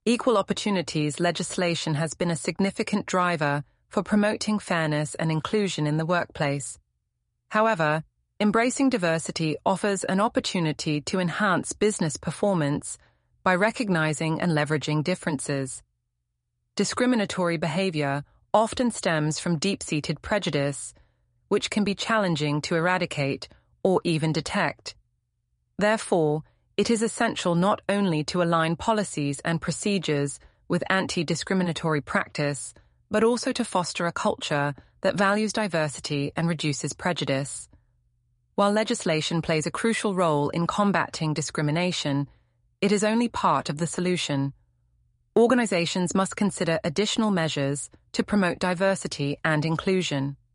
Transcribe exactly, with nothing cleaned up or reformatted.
Equal opportunities legislation has been a significant driver for promoting fairness and inclusion in the workplace. However, embracing diversity offers an opportunity to enhance business performance by recognizing and leveraging differences. Discriminatory behavior often stems from deep-seated prejudice, which can be challenging to eradicate or even detect. Therefore, it is essential not only to align policies and procedures with anti-discriminatory practice, but also to foster a culture that values diversity and reduces prejudice. While legislation plays a crucial role in combating discrimination, it is only part of the solution. Organizations must consider additional measures to promote diversity and inclusion.